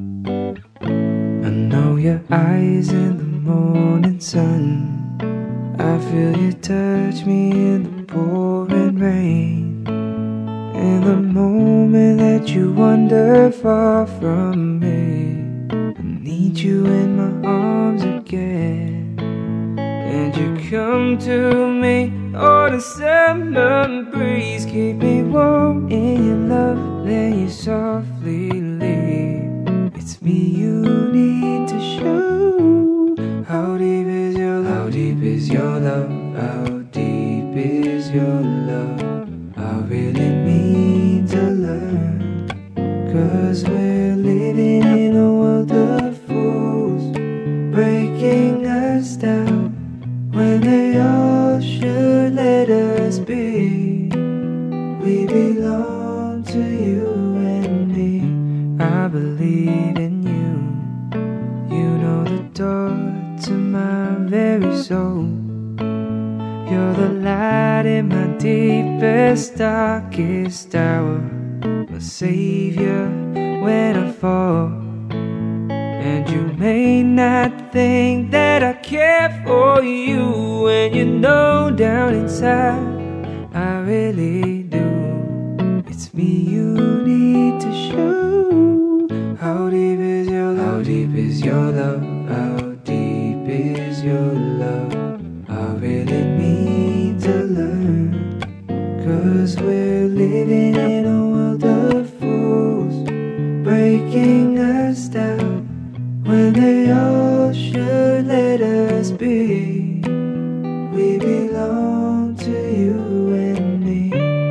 I know your eyes in the morning sun. I feel you touch me in the pouring rain. In the moment that you wander far from me, I need you in my arms again. And you come to me on a summer breeze, keep me warm in your love, then you softly leave. It's me you need to show. How deep is your love? How deep is your love? How deep is your love? I really need to learn, 'cause we're living in a world of fools, breaking us down when they all should let us be. We belong to you and me. I believe in you. You know the door to my very soul. You're the light in my deepest, darkest hour, my savior when I fall. And you may not think that I care for you, and you know down inside I really do. It's me you need to show. How deep is your love? How deep is your love? How deep is your love? I really need to learn, 'cause we're living in a world of fools, breaking us down when they all should let us be. We belong to you and me.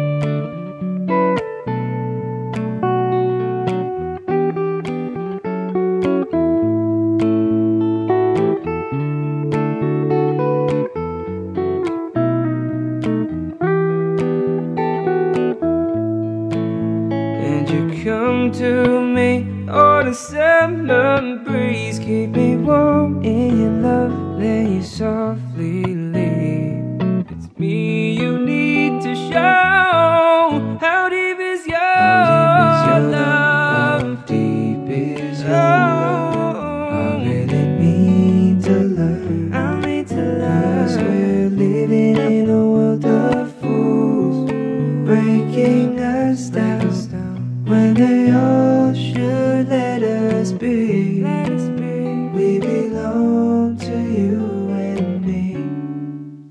And you come to me on a summer breeze, keep me warm in your love, then you softly leave. It's me you need to show.